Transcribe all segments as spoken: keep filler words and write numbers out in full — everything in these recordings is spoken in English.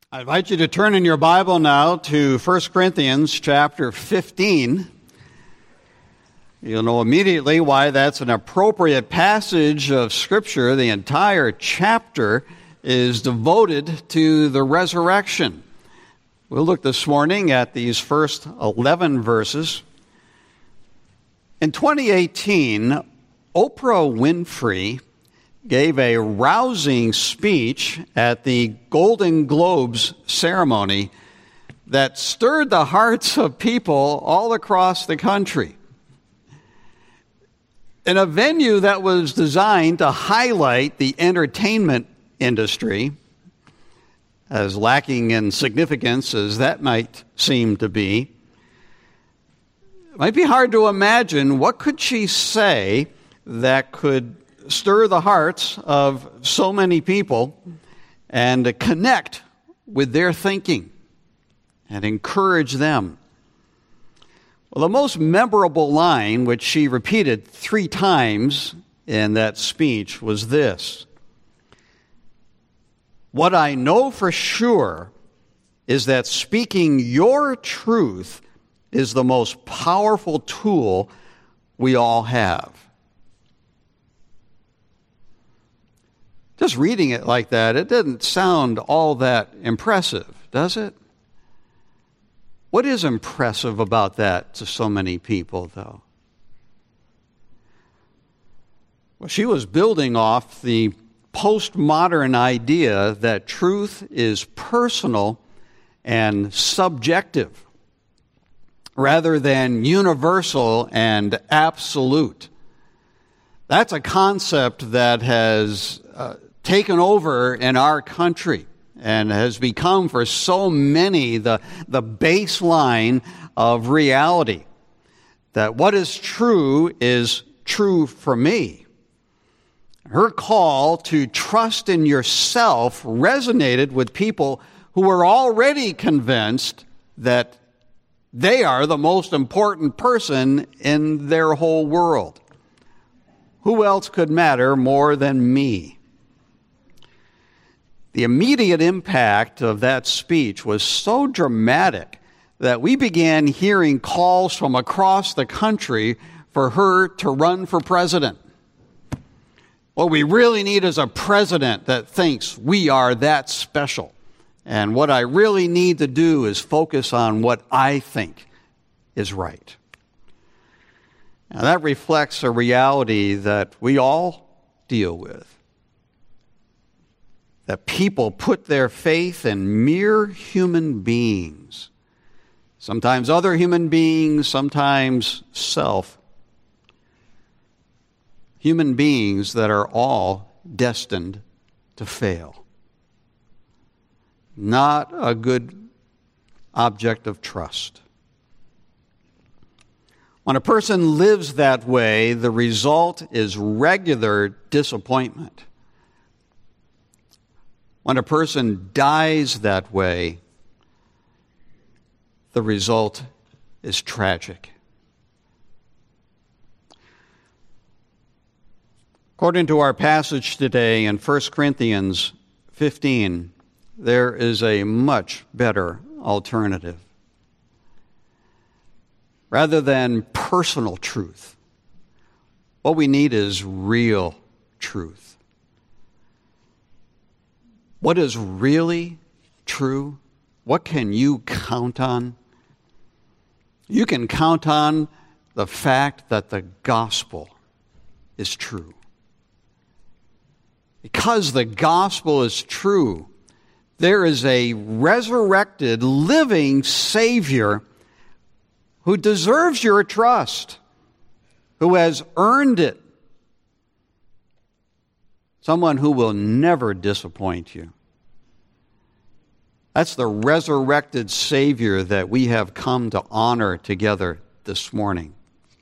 I invite you to turn in your Bible now to First Corinthians chapter fifteen. You'll know immediately why that's an appropriate passage of Scripture. The entire chapter is devoted to the resurrection. We'll look this morning at these first eleven verses. In twenty eighteen, Oprah Winfrey gave a rousing speech at the Golden Globes ceremony that stirred the hearts of people all across the country. In a venue that was designed to highlight the entertainment industry, as lacking in significance as that might seem to be, it might be hard to imagine what could she say that could stir the hearts of so many people and to connect with their thinking and encourage them. Well, the most memorable line, which she repeated three times in that speech, was this: "What I know for sure is that speaking your truth is the most powerful tool we all have." Just reading it like that, it doesn't sound all that impressive, does it? What is impressive about that to so many people, though? Well, she was building off the postmodern idea that truth is personal and subjective, rather than universal and absolute. That's a concept that has uh, taken over in our country and has become for so many the, the baseline of reality. That what is true is true for me. Her call to trust in yourself resonated with people who were already convinced that they are the most important person in their whole world. Who else could matter more than me? The immediate impact of that speech was so dramatic that we began hearing calls from across the country for her to run for president. What we really need is a president that thinks we are that special. And what I really need to do is focus on what I think is right. Now, that reflects a reality that we all deal with. That people put their faith in mere human beings. Sometimes other human beings, sometimes self. Human beings that are all destined to fail. Not a good object of trust. When a person lives that way, the result is regular disappointment. When a person dies that way, the result is tragic. According to our passage today in First Corinthians fifteen, there is a much better alternative. Rather than personal truth, what we need is real truth. What is really true? What can you count on? You can count on the fact that the gospel is true. Because the gospel is true, there is a resurrected, living Savior who deserves your trust, who has earned it. Someone who will never disappoint you. That's the resurrected Savior that we have come to honor together this morning.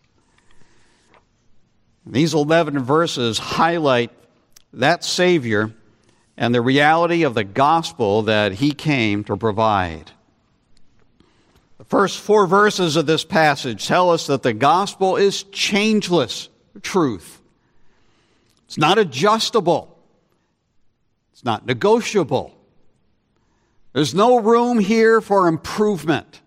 These eleven verses highlight that Savior and the reality of the gospel that He came to provide. The first four verses of this passage tell us that the gospel is changeless truth. It's not adjustable. It's not negotiable. There's no room here for improvement.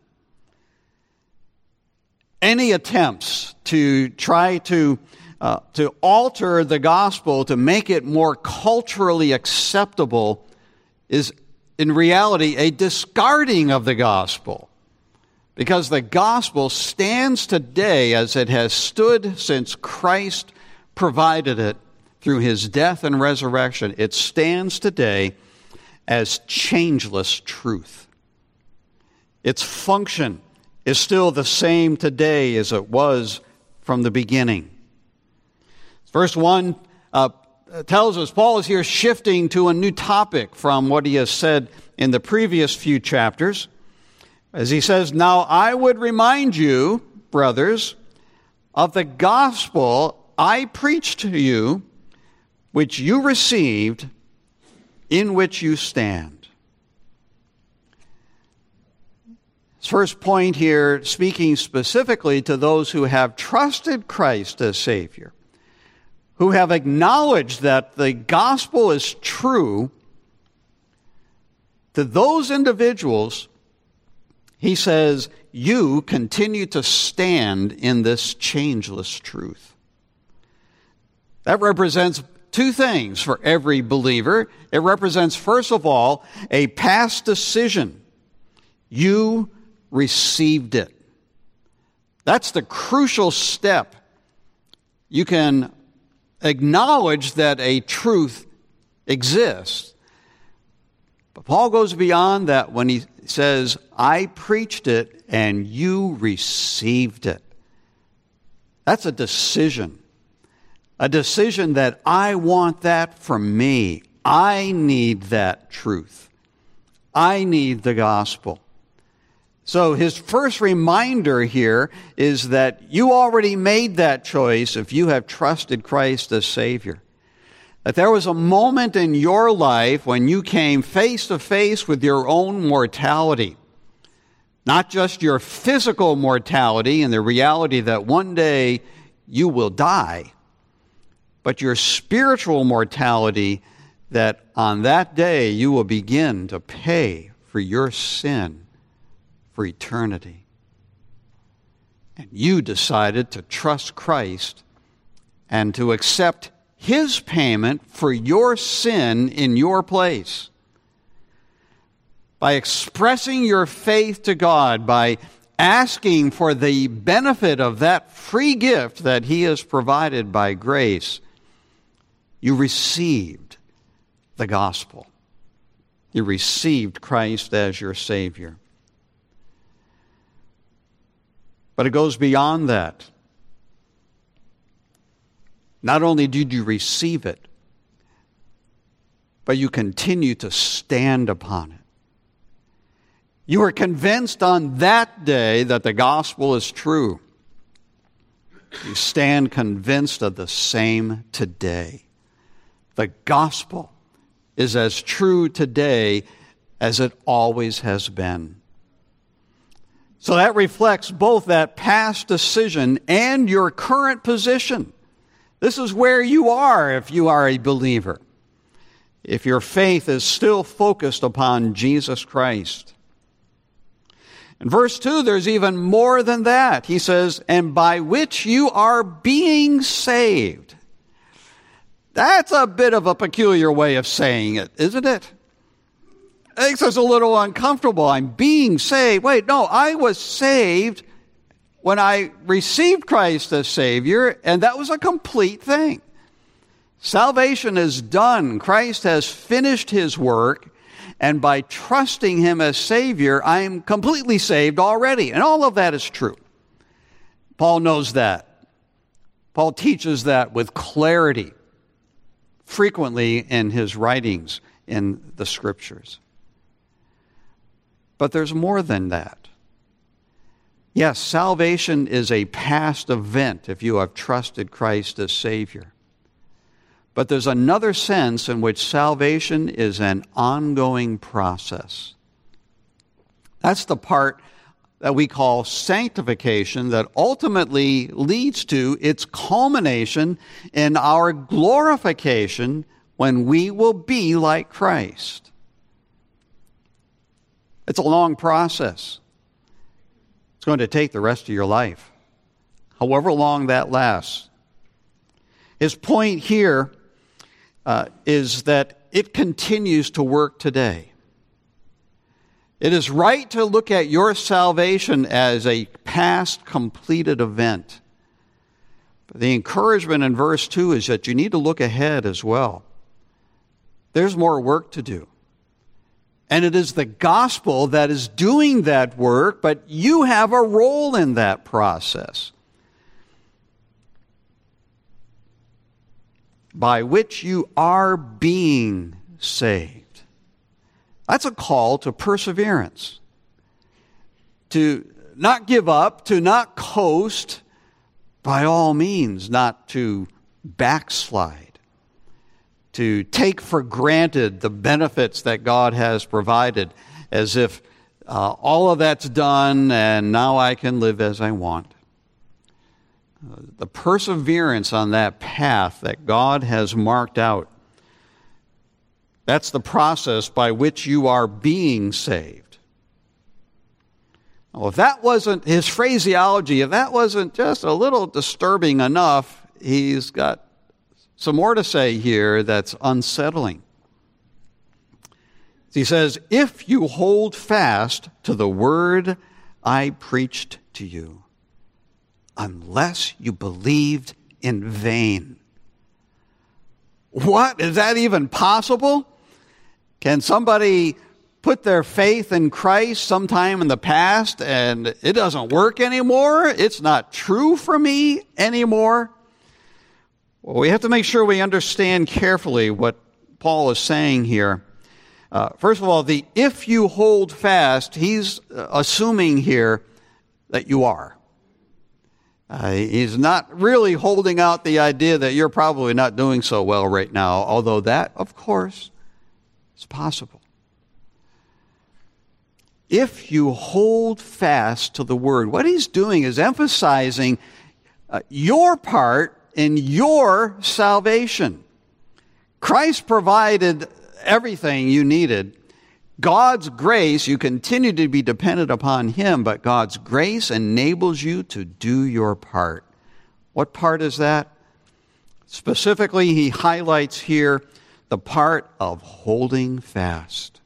Any attempts to try to uh, to alter the gospel, to make it more culturally acceptable, is in reality a discarding of the gospel. Because the gospel stands today as it has stood since Christ provided it through his death and resurrection. It stands today as changeless truth. Its function is still the same today as it was from the beginning. Verse one uh, tells us Paul is here shifting to a new topic from what he has said in the previous few chapters. As he says, "Now I would remind you, brothers, of the gospel I preached to you, which you received, in which you stand." His first point here, speaking specifically to those who have trusted Christ as Savior, who have acknowledged that the gospel is true. To those individuals, he says, you continue to stand in this changeless truth. That represents two things for every believer. It represents, first of all, a past decision. You received it. That's the crucial step. You can acknowledge that a truth exists. But Paul goes beyond that when he says, I preached it and you received it. That's a decision. A decision that I want that for me. I need that truth. I need the gospel. So his first reminder here is that you already made that choice if you have trusted Christ as Savior. That there was a moment in your life when you came face to face with your own mortality. Not just your physical mortality and the reality that one day you will die, but your spiritual mortality, that on that day you will begin to pay for your sin for eternity. And you decided to trust Christ and to accept his payment for your sin in your place. By expressing your faith to God, by asking for the benefit of that free gift that he has provided by grace, you received the gospel. You received Christ as your Savior. But it goes beyond that. Not only did you receive it, but you continue to stand upon it. You were convinced on that day that the gospel is true. You stand convinced of the same today. The gospel is as true today as it always has been. So that reflects both that past decision and your current position. This is where you are if you are a believer. If your faith is still focused upon Jesus Christ. In verse two, there's even more than that. He says, and by which you are being saved. That's a bit of a peculiar way of saying it, isn't it? It makes us a little uncomfortable. I'm being saved. Wait, no, I was saved when I received Christ as Savior, and that was a complete thing. Salvation is done. Christ has finished his work, and by trusting him as Savior, I am completely saved already. And all of that is true. Paul knows that. Paul teaches that with clarity, frequently in his writings in the Scriptures. But there's more than that. Yes, salvation is a past event if you have trusted Christ as Savior. But there's another sense in which salvation is an ongoing process. That's the part that we call sanctification that ultimately leads to its culmination in our glorification when we will be like Christ. It's a long process. It's going to take the rest of your life, however long that lasts. His point here uh, is that it continues to work today. It is right to look at your salvation as a past completed event. But the encouragement in verse two is that you need to look ahead as well. There's more work to do. And it is the gospel that is doing that work, but you have a role in that process, by which you are being saved. That's a call to perseverance, to not give up, to not coast, by all means, not to backslide, to take for granted the benefits that God has provided, as if uh, all of that's done and now I can live as I want. Uh, the perseverance on that path that God has marked out, that's the process by which you are being saved. Well, if that wasn't his phraseology, if that wasn't just a little disturbing enough, he's got some more to say here that's unsettling. He says, if you hold fast to the word I preached to you, unless you believed in vain. What? Is that even possible? Can somebody put their faith in Christ sometime in the past and it doesn't work anymore? It's not true for me anymore? Well, we have to make sure we understand carefully what Paul is saying here. Uh, first of all, the if you hold fast, he's assuming here that you are. Uh, he's not really holding out the idea that you're probably not doing so well right now, although that, of course, is possible. If you hold fast to the word, what he's doing is emphasizing uh, your part in your salvation. Christ provided everything you needed. God's grace, you continue to be dependent upon him, but God's grace enables you to do your part. What part is that? Specifically, he highlights here the part of holding fast.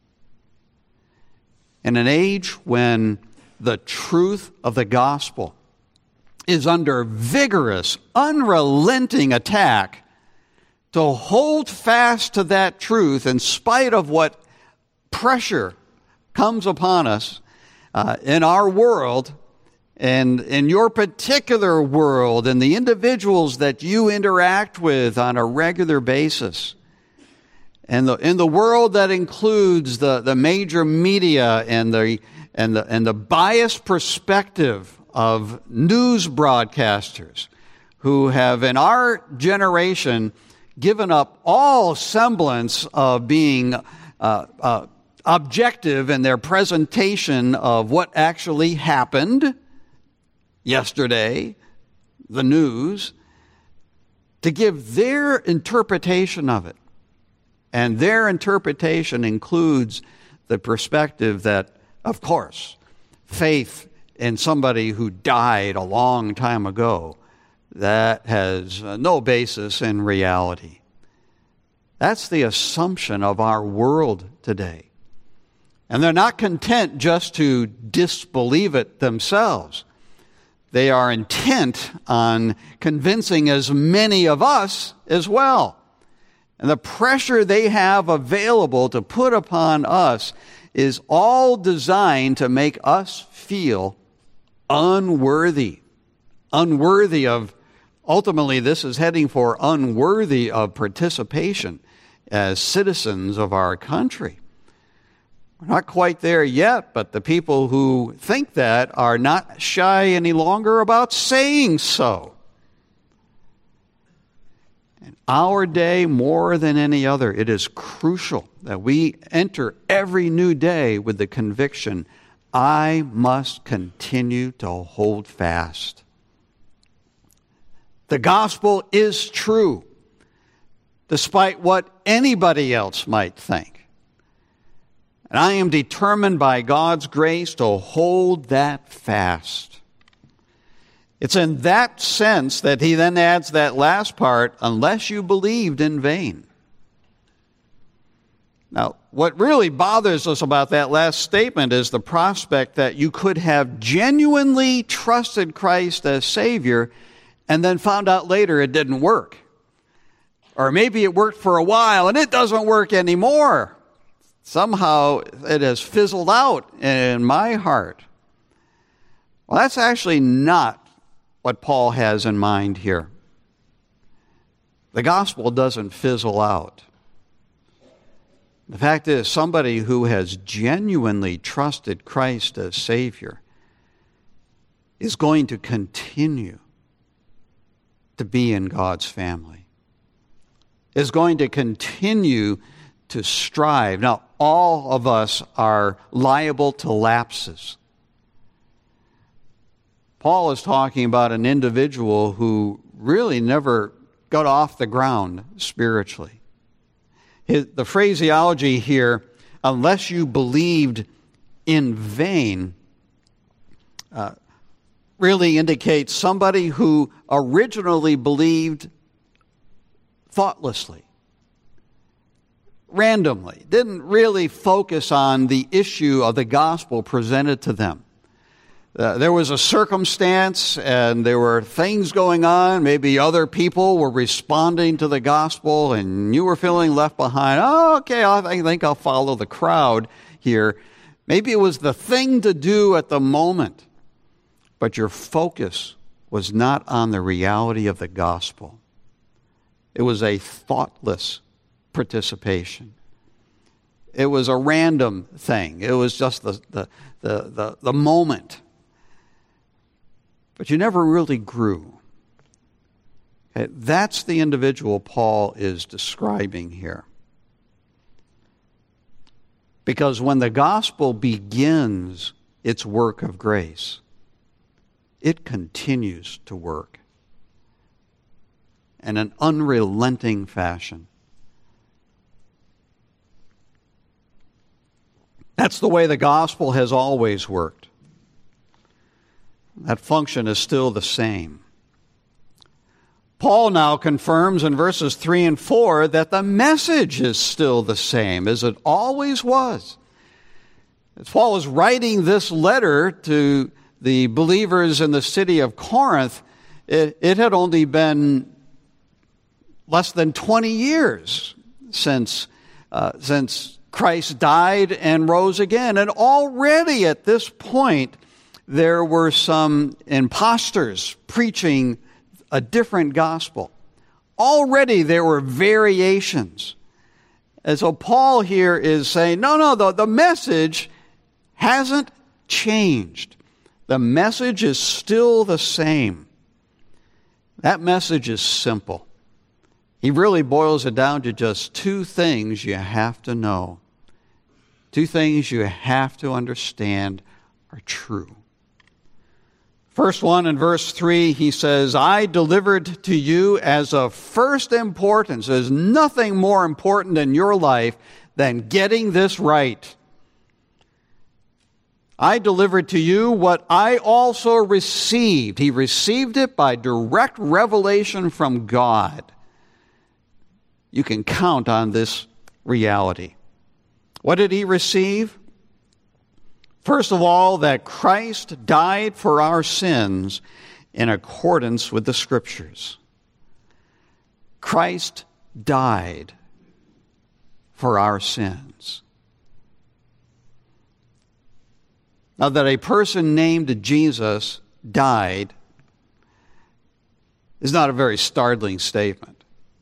In an age when the truth of the gospel is under vigorous, unrelenting attack, to hold fast to that truth in spite of what pressure comes upon us uh, in our world and in your particular world and the individuals that you interact with on a regular basis. And the, in the world that includes the, the major media and the, and the, and the biased perspective of news broadcasters who have, in our generation, given up all semblance of being uh, uh, objective in their presentation of what actually happened yesterday, the news, to give their interpretation of it. And their interpretation includes the perspective that, of course, faith in somebody who died a long time ago, that has no basis in reality. That's the assumption of our world today. And they're not content just to disbelieve it themselves. They are intent on convincing as many of us as well. And the pressure they have available to put upon us is all designed to make us feel unworthy. Unworthy of, ultimately this is heading for unworthy of participation as citizens of our country. We're not quite there yet, but the people who think that are not shy any longer about saying so. In our day, more than any other, it is crucial that we enter every new day with the conviction, I must continue to hold fast. The gospel is true, despite what anybody else might think. And I am determined by God's grace to hold that fast. It's in that sense that he then adds that last part, unless you believed in vain. Now, what really bothers us about that last statement is the prospect that you could have genuinely trusted Christ as Savior and then found out later it didn't work. Or maybe it worked for a while and it doesn't work anymore. Somehow it has fizzled out in my heart. Well, that's actually not what Paul has in mind here. The gospel doesn't fizzle out. The fact is, somebody who has genuinely trusted Christ as Savior is going to continue to be in God's family, is going to continue to strive. Now, all of us are liable to lapses. Paul is talking about an individual who really never got off the ground spiritually. His, the phraseology here, unless you believed in vain, uh, really indicates somebody who originally believed thoughtlessly, randomly, didn't really focus on the issue of the gospel presented to them. Uh, there was a circumstance and there were things going on. Maybe other people were responding to the gospel and you were feeling left behind. Oh, okay, I think I'll follow the crowd here. Maybe it was the thing to do at the moment, but your focus was not on the reality of the gospel. It was a thoughtless participation. It was a random thing. It was just the, the, the, the, the moment. But you never really grew. Okay, that's the individual Paul is describing here. Because when the gospel begins its work of grace, it continues to work in an unrelenting fashion. That's the way the gospel has always worked. That function is still the same. Paul now confirms in verses three and four that the message is still the same as it always was. As Paul is writing this letter to the believers in the city of Corinth, it, it had only been less than twenty years since, uh, since Christ died and rose again. And already at this point, there were some imposters preaching a different gospel. Already there were variations. And so Paul here is saying, no, no, the, the message hasn't changed. The message is still the same. That message is simple. He really boils it down to just two things you have to know. Two things you have to understand are true. First one, in verse three, he says, I delivered to you as of first importance. There's nothing more important in your life than getting this right. I delivered to you what I also received. He received it by direct revelation from God. You can count on this reality. What did he receive? First of all, that Christ died for our sins in accordance with the Scriptures. Christ died for our sins. Now, that a person named Jesus died is not a very startling statement.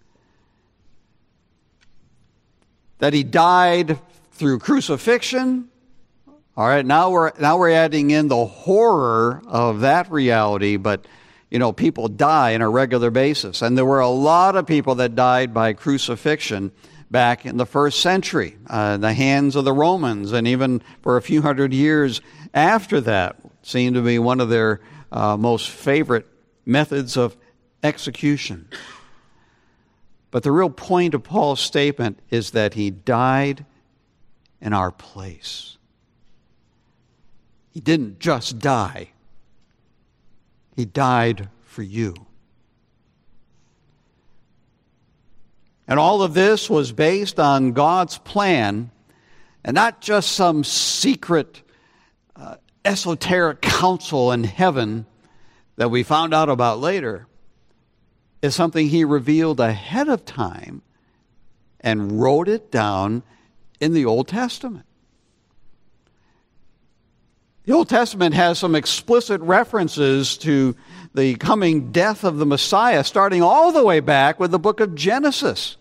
That he died through crucifixion. All right, now we're now we're adding in the horror of that reality, but you know, people die on a regular basis, and there were a lot of people that died by crucifixion back in the first century, uh, in the hands of the Romans, and even for a few hundred years after that, seemed to be one of their uh, most favorite methods of execution. But the real point of Paul's statement is that he died in our place. He didn't just die. He died for you. And all of this was based on God's plan, and not just some secret, uh, esoteric counsel in heaven that we found out about later. It's something He revealed ahead of time and wrote it down in the Old Testament. The Old Testament has some explicit references to the coming death of the Messiah, starting all the way back with the book of Genesis.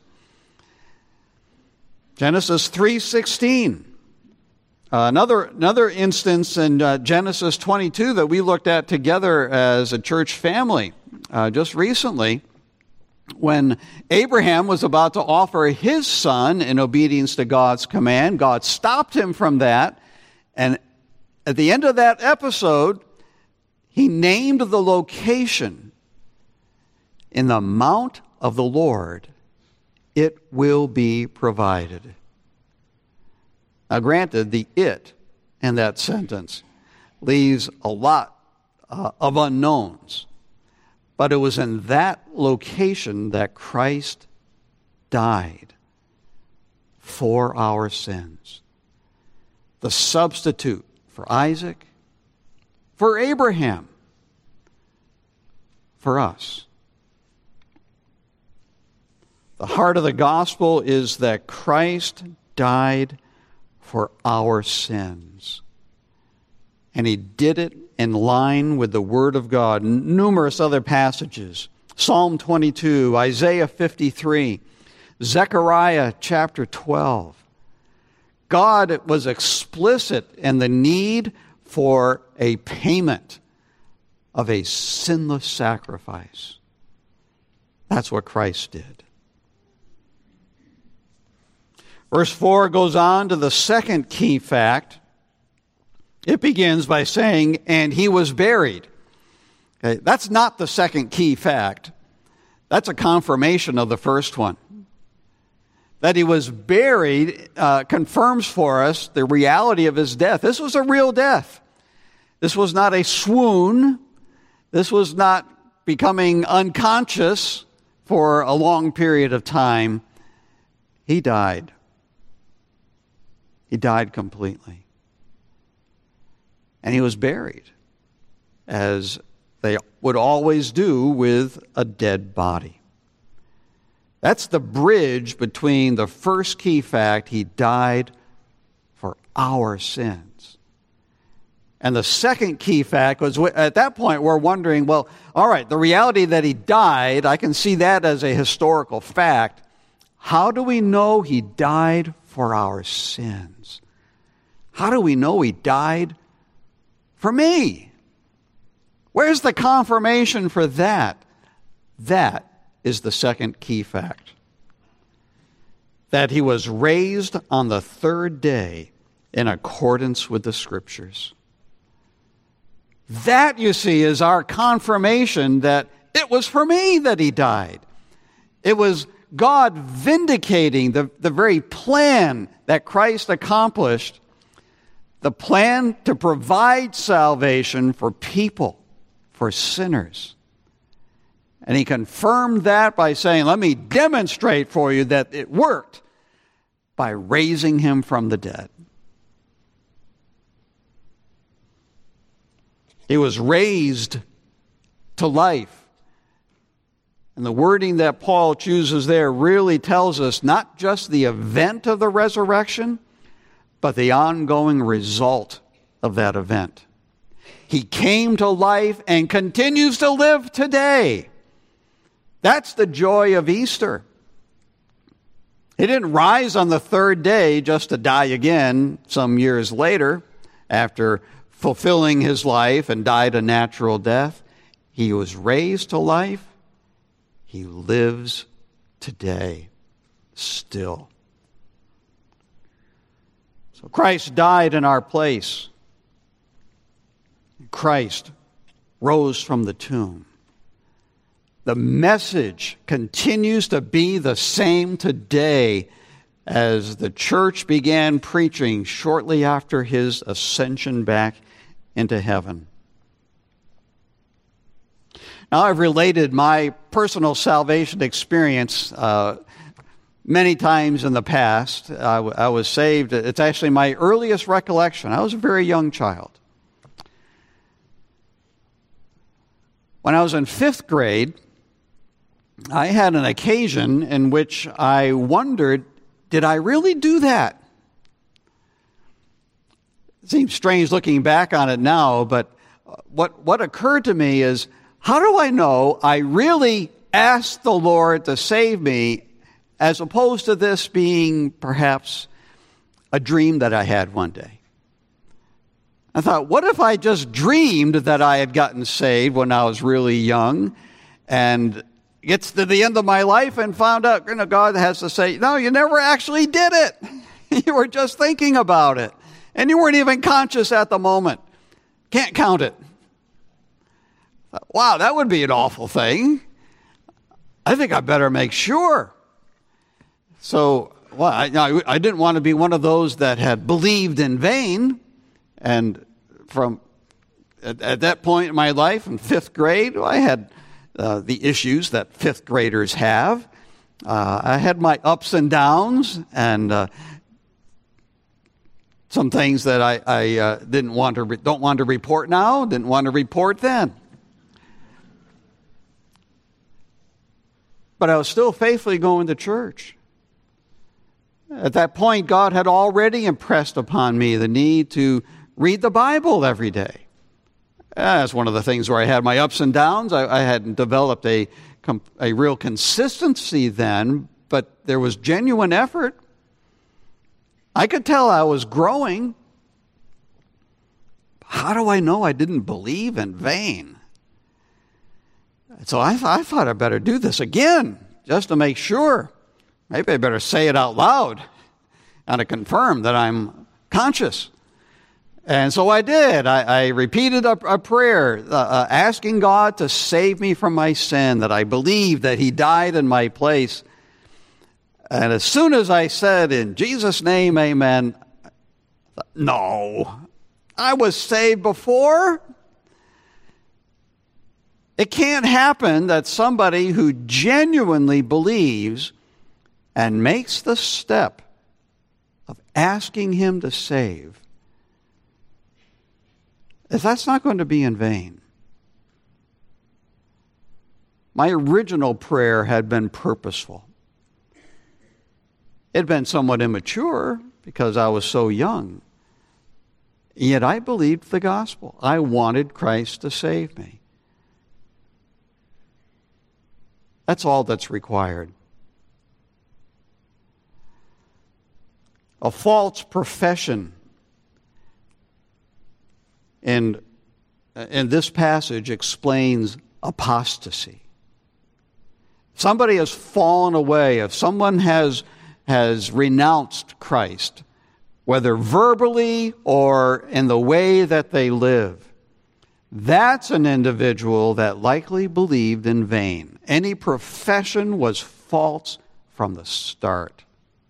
Genesis three sixteen. Uh, another, another instance in uh, Genesis twenty-two that we looked at together as a church family uh, just recently, when Abraham was about to offer his son in obedience to God's command. God stopped him from that, and at the end of that episode, He named the location. In the mount of the Lord, it will be provided. Now granted, the it in that sentence leaves a lot uh, of unknowns. But it was in that location that Christ died for our sins. The substitute for Isaac, for Abraham, for us. The heart of the gospel is that Christ died for our sins. And He did it in line with the Word of God. Numerous other passages. Psalm twenty-two, Isaiah fifty-three, Zechariah chapter twelve. God was explicit in the need for a payment of a sinless sacrifice. That's what Christ did. Verse four goes on to the second key fact. It begins by saying, and He was buried. Okay, that's not the second key fact. That's a confirmation of the first one. That He was buried uh, confirms for us the reality of His death. This was a real death. This was not a swoon. This was not becoming unconscious for a long period of time. He died. He died completely. And He was buried, as they would always do with a dead body. That's the bridge between the first key fact, He died for our sins. And the second key fact was, at that point, we're wondering, well, all right, the reality that He died, I can see that as a historical fact. How do we know He died for our sins? How do we know He died for me? Where's the confirmation for that? That is the second key fact. That He was raised on the third day in accordance with the Scriptures. That, you see, is our confirmation that it was for me that He died. It was God vindicating the, the very plan that Christ accomplished, the plan to provide salvation for people, for sinners. And He confirmed that by saying, let me demonstrate for you that it worked by raising Him from the dead. He was raised to life. And the wording that Paul chooses there really tells us not just the event of the resurrection, but the ongoing result of that event. He came to life and continues to live today. That's the joy of Easter. He didn't rise on the third day just to die again some years later after fulfilling His life and died a natural death. He was raised to life. He lives today still. So Christ died in our place. Christ rose from the tomb. The message continues to be the same today as the church began preaching shortly after his ascension back into heaven. Now, I've related my personal salvation experience uh, many times in the past. I, w- I was saved. It's actually my earliest recollection. I was a very young child. When I was in fifth grade, I had an occasion in which I wondered, did I really do that? It seems strange looking back on it now, but what, what occurred to me is, how do I know I really asked the Lord to save me, as opposed to this being perhaps a dream that I had one day? I thought, what if I just dreamed that I had gotten saved when I was really young, and gets to the end of my life and found out, you know, God has to say, no, you never actually did it. You were just thinking about it, and you weren't even conscious at the moment. Can't count it. Wow, that would be an awful thing. I think I better make sure. So, well, I, I didn't want to be one of those that had believed in vain. And from at, at that point in my life, in fifth grade, I had uh, the issues that fifth graders have. Uh, I had my ups and downs, and uh, some things that I, I uh, didn't want to re- don't want to report now, didn't want to report then. But I was still faithfully going to church. At that point, God had already impressed upon me the need to read the Bible every day. That's one of the things where I had my ups and downs. I, I hadn't developed a, a real consistency then, but there was genuine effort. I could tell I was growing. How do I know I didn't believe in vain? So I, th- I thought I better do this again, just to make sure. Maybe I better say it out loud and to confirm that I'm conscious. And so I did. I, I repeated a, a prayer, uh, uh, asking God to save me from my sin, that I believed that he died in my place. And as soon as I said, in Jesus' name, amen, no, I was saved before. It can't happen that somebody who genuinely believes and makes the step of asking him to save, if that's not going to be in vain. My original prayer had been purposeful. It had been somewhat immature because I was so young. Yet I believed the gospel. I wanted Christ to save me. That's all that's required. A false profession in, in this passage explains apostasy. Somebody has fallen away. If someone has, has renounced Christ, whether verbally or in the way that they live, that's an individual that likely believed in vain. Any profession was false from the start.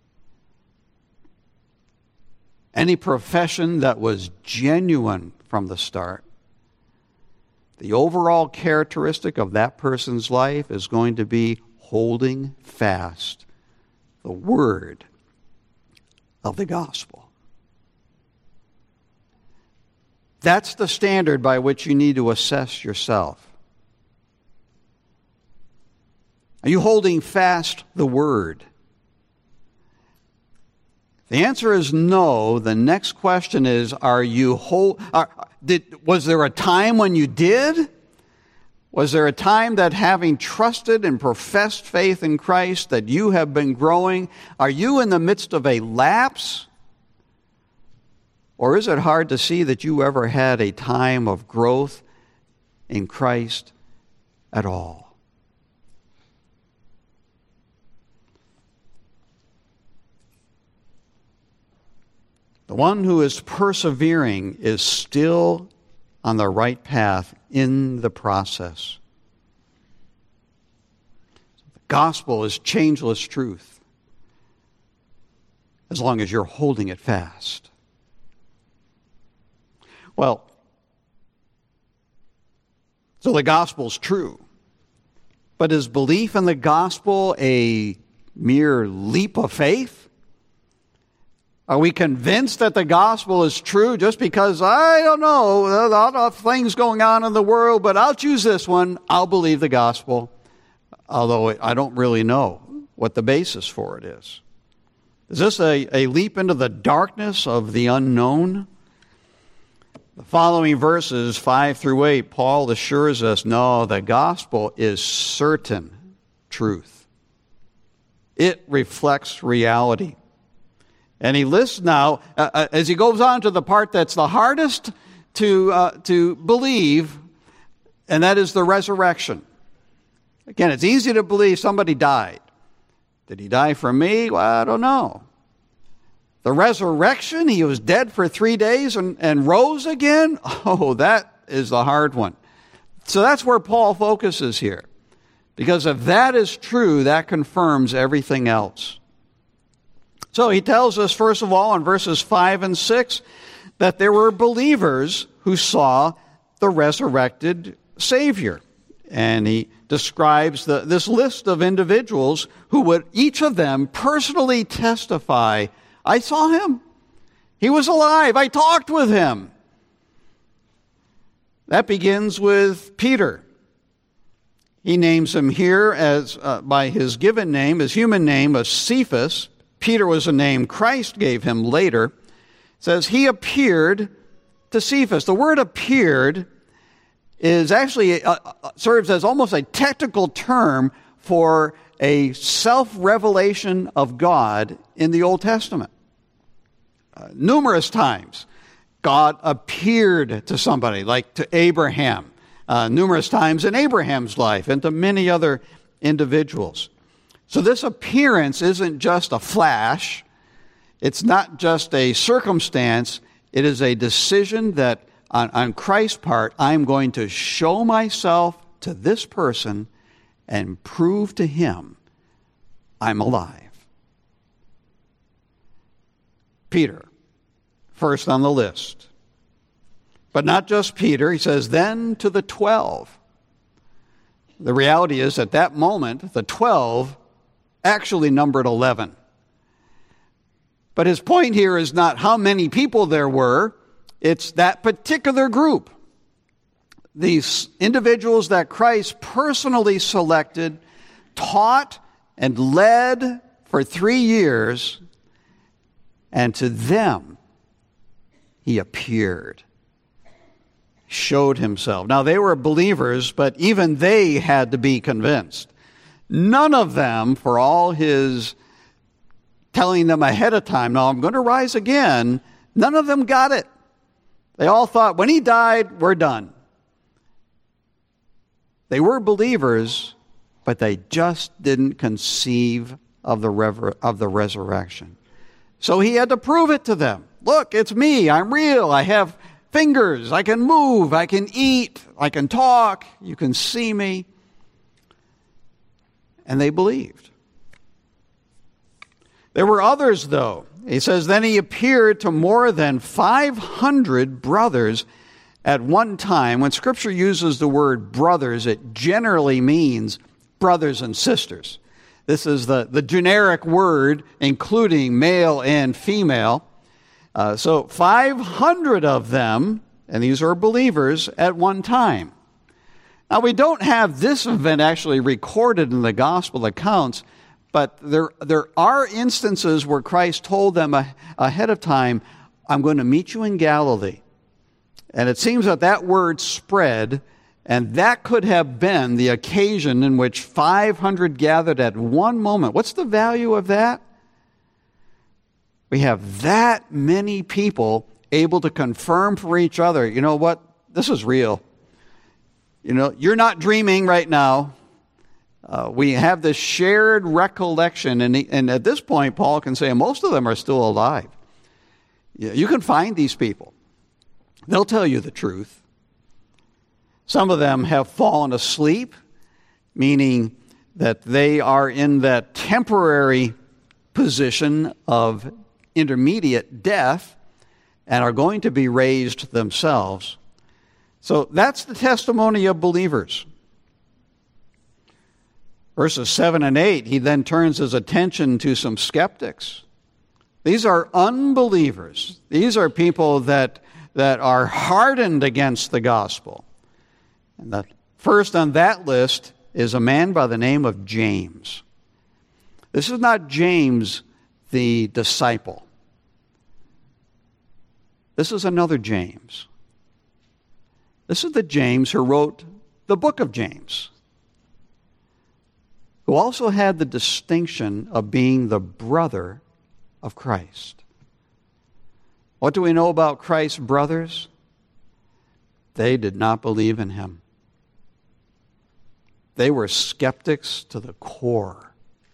Any profession that was genuine from the start, the overall characteristic of that person's life is going to be holding fast the word of the gospel. That's the standard by which you need to assess yourself. Are you holding fast the word? The answer is no. The next question is, are you hold, are, did, was there a time when you did? Was there a time that having trusted and professed faith in Christ that you have been growing? Are you in the midst of a lapse? Or is it hard to see that you ever had a time of growth in Christ at all? The one who is persevering is still on the right path in the process. The gospel is changeless truth. as long as you're holding it fast. Well, so the gospel's true. But is belief in the gospel a mere leap of faith? Are we convinced that the gospel is true just because, I don't know, there are a lot of things going on in the world, but I'll choose this one. I'll believe the gospel, although I don't really know what the basis for it is. Is this a, a leap into the darkness of the unknown? The following verses, five through eight, Paul assures us, no, the gospel is certain truth. It reflects reality. And he lists now, uh, as he goes on to the part that's the hardest to, uh, to believe, and that is the resurrection. Again, it's easy to believe somebody died. Did he die for me? Well, I don't know. The resurrection, he was dead for three days and, and rose again? Oh, that is the hard one. So that's where Paul focuses here. Because if that is true, that confirms everything else. So he tells us, first of all, in verses five and six, that there were believers who saw the resurrected Savior. And he describes the, this list of individuals who would, each of them, personally testify, I saw him. He was alive. I talked with him. That begins with Peter. He names him here as uh, by his given name, his human name of Cephas. Peter was a name Christ gave him later. It says he appeared to Cephas. The word appeared is actually uh, serves as almost a technical term for a self-revelation of God in the Old Testament. Uh, numerous times, God appeared to somebody, like to Abraham, uh, numerous times in Abraham's life, and to many other individuals. So this appearance isn't just a flash. It's not just a circumstance. It is a decision that on, on Christ's part, I'm going to show myself to this person and prove to him I'm alive. Peter, first on the list. But not just Peter. He says, then to the twelve. The reality is, at that moment, the twelve actually numbered eleven. But his point here is not how many people there were. It's that particular group. These individuals that Christ personally selected, taught, and led for three years, and to them he appeared, showed himself. Now, they were believers, but even they had to be convinced. None of them, for all his telling them ahead of time, no, I'm going to rise again, none of them got it. They all thought, when he died, we're done. They were believers, but they just didn't conceive of the rever- of the resurrection. So he had to prove it to them. Look, it's me. I'm real. I have fingers. I can move. I can eat. I can talk. You can see me. And they believed. There were others, though. He says, then he appeared to more than five hundred brothers at one time. When Scripture uses the word brothers, it generally means brothers and sisters. This is the, the generic word, including male and female. Uh, so five hundred of them, and these are believers, at one time. Now, we don't have this event actually recorded in the gospel accounts, but there, there are instances where Christ told them a, ahead of time, I'm going to meet you in Galilee. And it seems that that word spread, and that could have been the occasion in which five hundred gathered at one moment. What's the value of that? We have that many people able to confirm for each other, you know what, this is real. You know, you're not dreaming right now. Uh, we have this shared recollection, and, he, and at this point, Paul can say most of them are still alive. You can find these people. They'll tell you the truth. Some of them have fallen asleep, meaning that they are in that temporary position of intermediate death and are going to be raised themselves. So that's the testimony of believers. Verses seven and eight, he then turns his attention to some skeptics. These are unbelievers. These are people that, that are hardened against the gospel. And the first on that list is a man by the name of James. This is not James the disciple. This is another James. This is the James who wrote the book of James, who also had the distinction of being the brother of Christ. What do we know about Christ's brothers? They did not believe in him. They were skeptics to the core.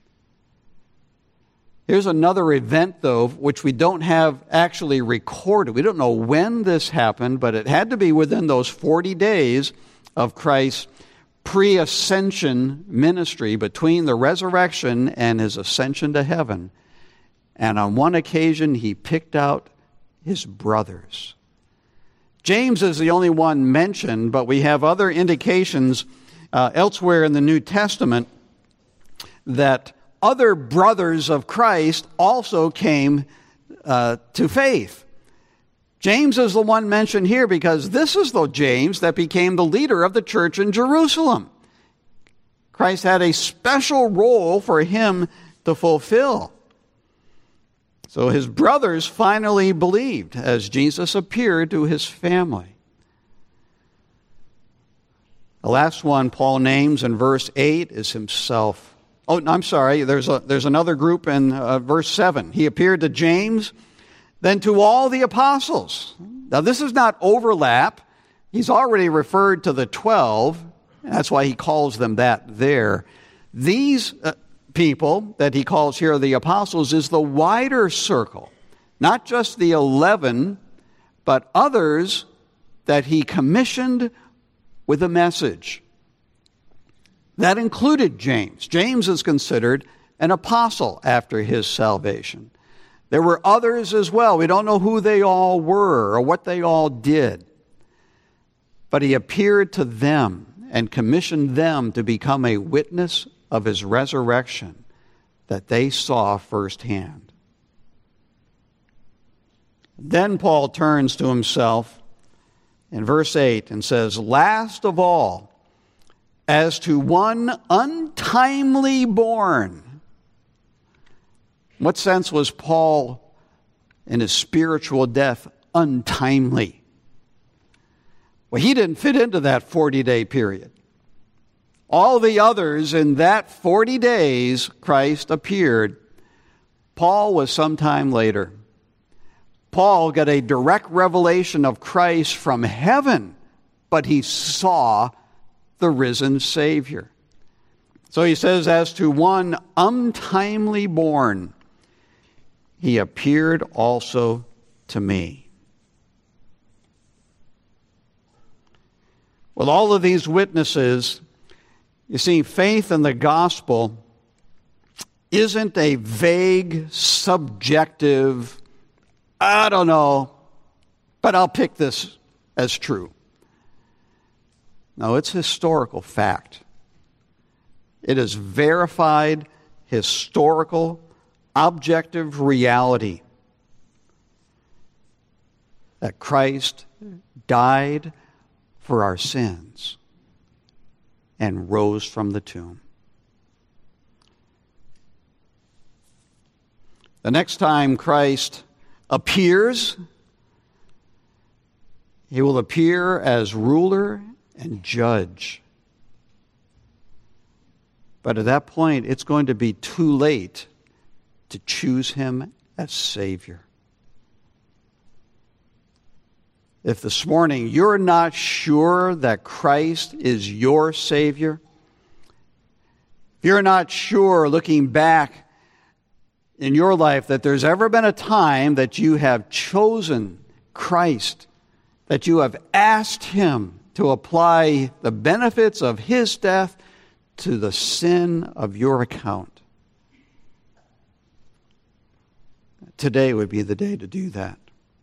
Here's another event, though, which we don't have actually recorded. We don't know when this happened, but it had to be within those forty days of Christ's pre-ascension ministry, between the resurrection and his ascension to heaven. And on one occasion, he picked out his brothers. James is the only one mentioned, but we have other indications uh, elsewhere in the New Testament that other brothers of Christ also came uh, to faith. James is the one mentioned here because this is the James that became the leader of the church in Jerusalem. Christ had a special role for him to fulfill. So his brothers finally believed as Jesus appeared to his family. The last one Paul names in verse eight is himself. Oh, I'm sorry, there's a, there's another group in uh, verse seven. He appeared to James, then to all the apostles. Now this is not overlap. He's already referred to the twelve. That's why he calls them that there. These uh, people that he calls here the apostles is the wider circle. Not just the eleven, but others that he commissioned with a message. That included James. James is considered an apostle after his salvation. There were others as well. We don't know who they all were or what they all did. But he appeared to them and commissioned them to become a witness of his resurrection that they saw firsthand. Then Paul turns to himself in verse eight and says, last of all, as to one untimely born. What sense was Paul in his spiritual death untimely? Well, he didn't fit into that forty-day period. All the others in that forty days Christ appeared. Paul was sometime later. Paul got a direct revelation of Christ from heaven, but he saw the risen Savior. So he says, as to one untimely born, he appeared also to me. With all of these witnesses, you see, faith in the gospel isn't a vague, subjective, I don't know, but I'll pick this as true. No, it's historical fact. It is verified, historical, objective reality that Christ died for our sins and rose from the tomb. The next time Christ appears, he will appear as ruler and judge. But at that point, it's going to be too late to choose him as Savior. If this morning you're not sure that Christ is your Savior, if you're not sure looking back in your life that there's ever been a time that you have chosen Christ, that you have asked him to apply the benefits of his death to the sin of your account, today would be the day to do that.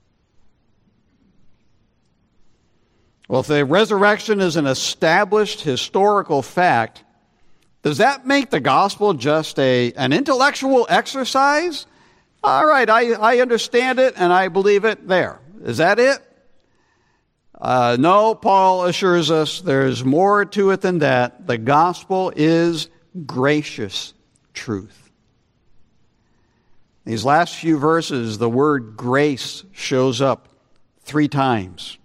Well, if the resurrection is an established historical fact, does that make the gospel just a, an intellectual exercise? All right, I, I understand it and I believe it. There. Is that it? Uh, no, Paul assures us there's more to it than that. The gospel is gracious truth. These last few verses, the word grace shows up three times.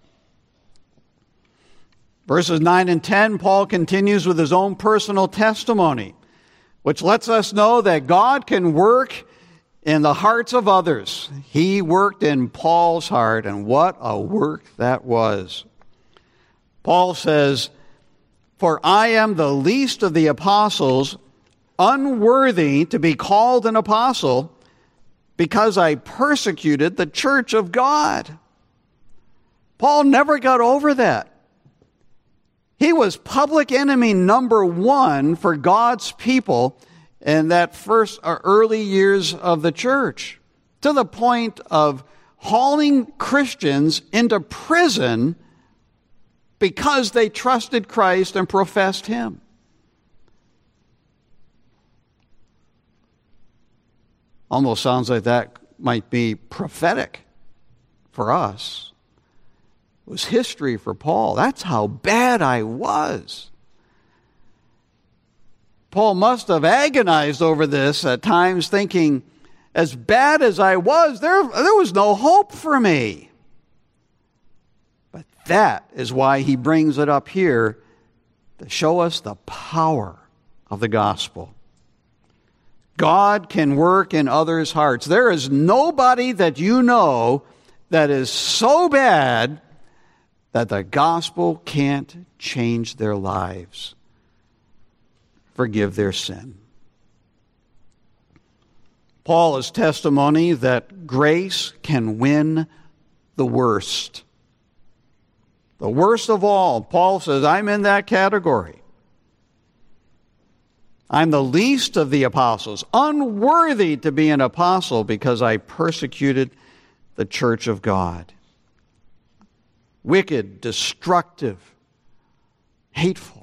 Verses nine and ten, Paul continues with his own personal testimony, which lets us know that God can work in the hearts of others. He worked in Paul's heart, and what a work that was. Paul says, "For I am the least of the apostles, unworthy to be called an apostle, because I persecuted the church of God." Paul never got over that. He was public enemy number one for God's people in that first or early years of the church, to the point of hauling Christians into prison because they trusted Christ and professed Him. Almost sounds like that might be prophetic for us. It was history for Paul. That's how bad I was. Paul must have agonized over this at times, thinking, as bad as I was, there, there was no hope for me. But that is why he brings it up here, to show us the power of the gospel. God can work in others' hearts. There is nobody that you know that is so bad that the gospel can't change their lives, forgive their sin. Paul is testimony that grace can win the worst. The worst of all. Paul says, I'm in that category. I'm the least of the apostles, unworthy to be an apostle because I persecuted the church of God. Wicked, destructive, hateful.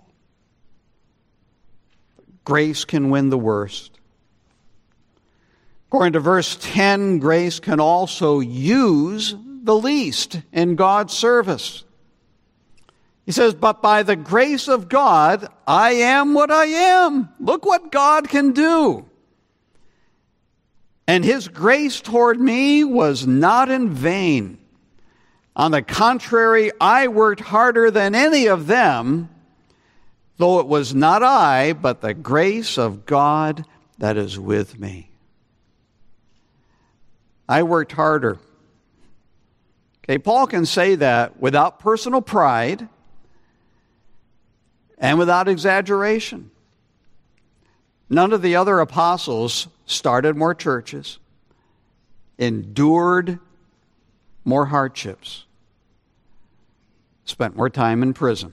Grace can win the worst. According to verse ten, grace can also use the least in God's service. He says, but by the grace of God, I am what I am. Look what God can do. And His grace toward me was not in vain. On the contrary, I worked harder than any of them, though it was not I, but the grace of God that is with me. I worked harder. Okay, Paul can say that without personal pride and without exaggeration. None of the other apostles started more churches, endured more hardships, spent more time in prison,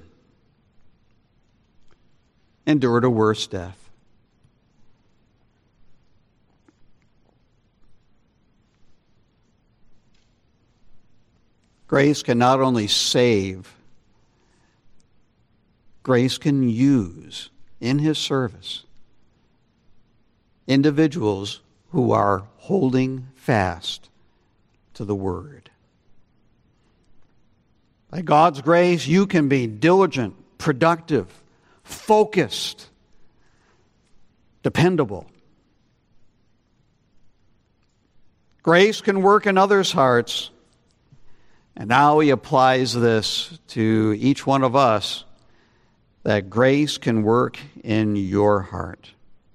endured a worse death. Grace can not only save, grace can use in His service individuals who are holding fast to the Word. By God's grace, you can be diligent, productive, focused, dependable. Grace can work in others' hearts. And now he applies this to each one of us, that grace can work in your heart.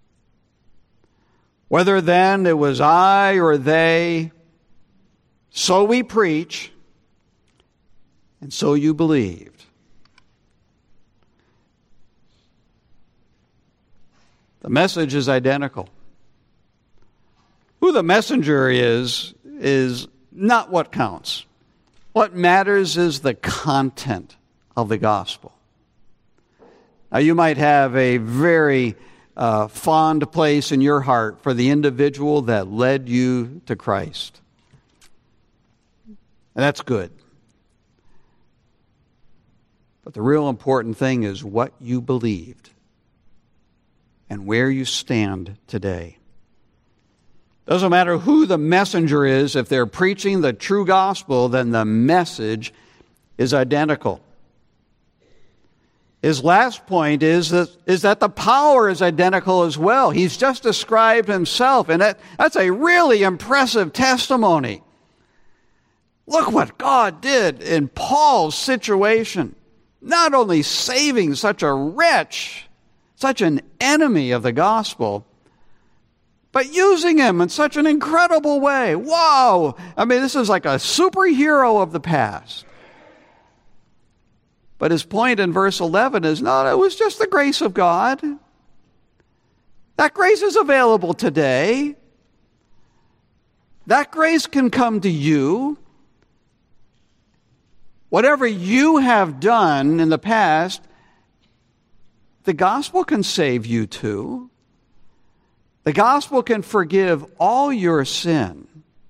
Whether then it was I or they, so we preach, and so you believed. The message is identical. Who the messenger is, is not what counts. What matters is the content of the gospel. Now, you might have a very uh, fond place in your heart for the individual that led you to Christ. And that's good. But the real important thing is what you believed and where you stand today. Doesn't matter who the messenger is, if they're preaching the true gospel, then the message is identical. His last point is that, is that the power is identical as well. He's just described himself, and that, that's a really impressive testimony. Look what God did in Paul's situation. Not only saving such a wretch, such an enemy of the gospel, but using him in such an incredible way. Wow! I mean, this is like a superhero of the past. But his point in verse eleven is, no, it was just the grace of God. That grace is available today. That grace can come to you. Whatever you have done in the past, the gospel can save you too. The gospel can forgive all your sin.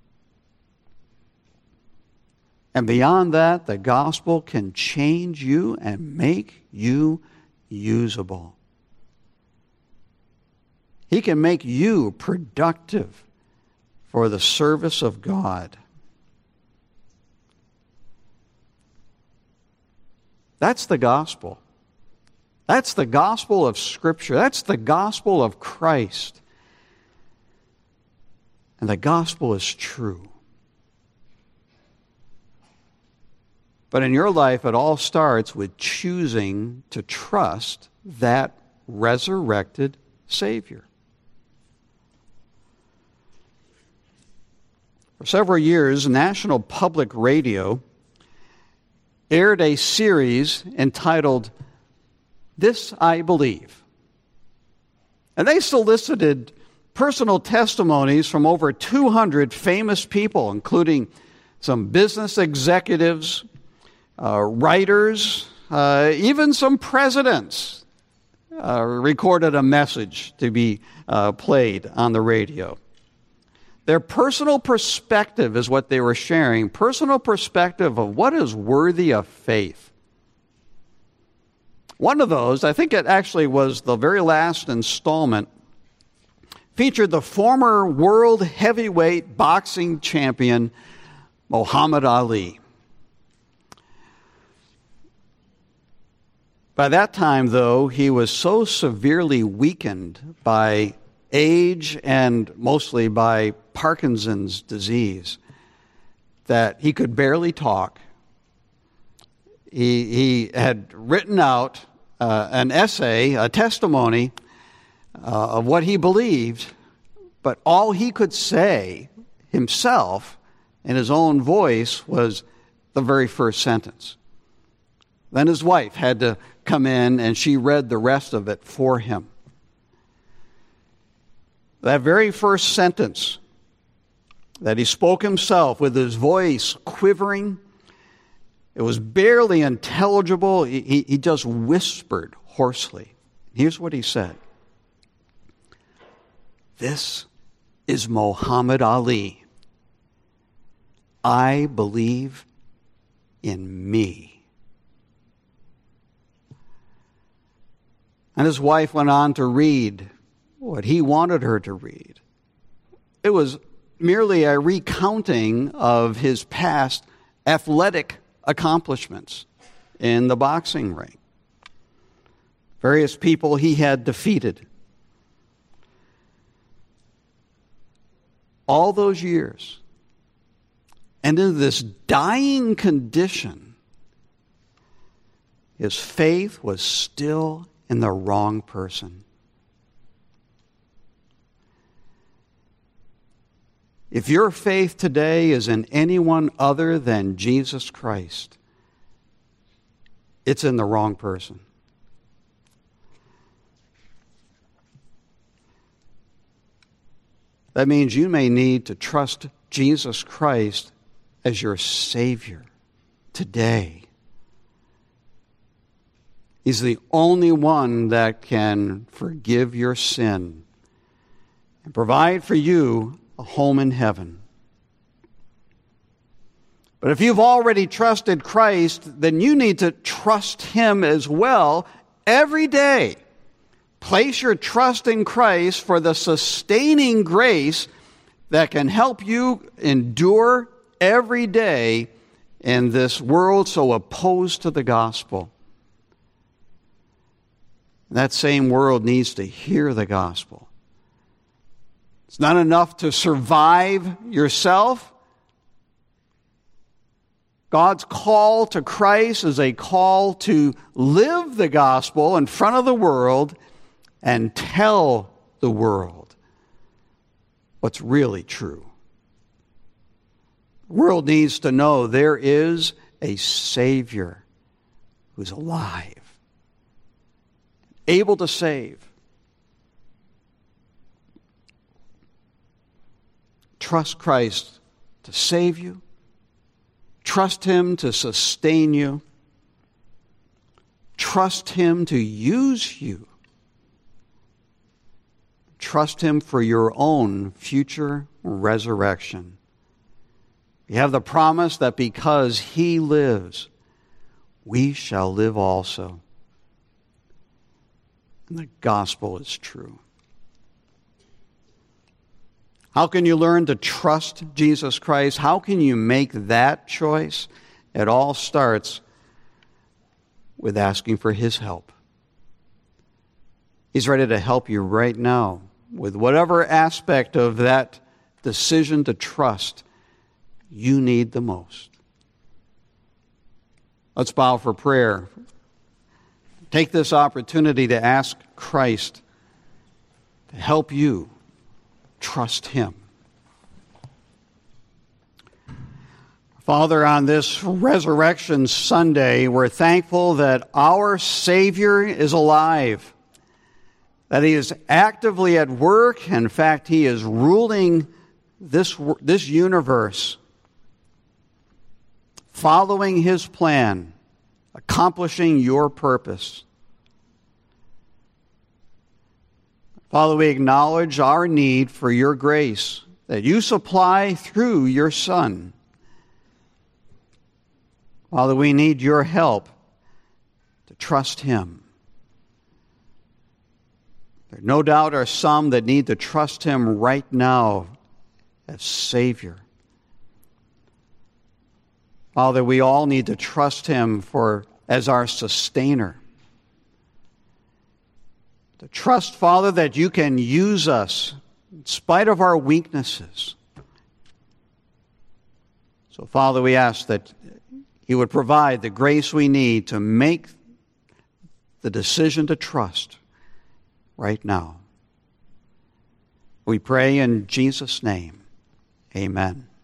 And beyond that, the gospel can change you and make you usable. He can make you productive for the service of God. That's the gospel. That's the gospel of Scripture. That's the gospel of Christ. And the gospel is true. But in your life, it all starts with choosing to trust that resurrected Savior. For several years, National Public Radio aired a series entitled This I Believe. And they solicited personal testimonies from over two hundred famous people, including some business executives, uh, writers, uh, even some presidents uh, recorded a message to be uh, played on the radio. Their personal perspective is what they were sharing, personal perspective of what is worthy of faith. One of those, I think it actually was the very last installment, featured the former world heavyweight boxing champion, Muhammad Ali. By that time, though, he was so severely weakened by age and mostly by Parkinson's disease that he could barely talk. He, he had written out uh, an essay, a testimony uh, of what he believed, but all he could say himself in his own voice was the very first sentence. Then his wife had to come in and she read the rest of it for him. That very first sentence that he spoke himself with his voice quivering, it was barely intelligible. He, he just whispered hoarsely. Here's what he said. This is Muhammad Ali. I believe in me. And his wife went on to read what he wanted her to read. It was merely a recounting of his past athletic accomplishments in the boxing ring. Various people he had defeated. All those years. And in this dying condition, his faith was still in the wrong person. If your faith today is in anyone other than Jesus Christ, it's in the wrong person. That means you may need to trust Jesus Christ as your Savior today. He's the only one that can forgive your sin and provide for you a home in heaven. But if you've already trusted Christ, then you need to trust Him as well every day. Place your trust in Christ for the sustaining grace that can help you endure every day in this world so opposed to the gospel. That same world needs to hear the gospel. It's not enough to survive yourself. God's call to Christ is a call to live the gospel in front of the world and tell the world what's really true. The world needs to know there is a Savior who's alive, able to save. Trust Christ to save you. Trust Him to sustain you. Trust Him to use you. Trust Him for your own future resurrection. We have the promise that because He lives, we shall live also. And the gospel is true. How can you learn to trust Jesus Christ? How can you make that choice? It all starts with asking for His help. He's ready to help you right now with whatever aspect of that decision to trust you need the most. Let's bow for prayer. Take this opportunity to ask Christ to help you trust Him. Father, on this Resurrection Sunday, we're thankful that our Savior is alive, that He is actively at work. In fact, He is ruling this, this universe, following His plan, accomplishing your purpose. Father, we acknowledge our need for your grace that you supply through your Son. Father, we need your help to trust Him. There no doubt are some that need to trust Him right now as Savior. Father, we all need to trust Him for as our sustainer. To trust, Father, that you can use us in spite of our weaknesses. So, Father, we ask that you would provide the grace we need to make the decision to trust right now. We pray in Jesus' name. Amen.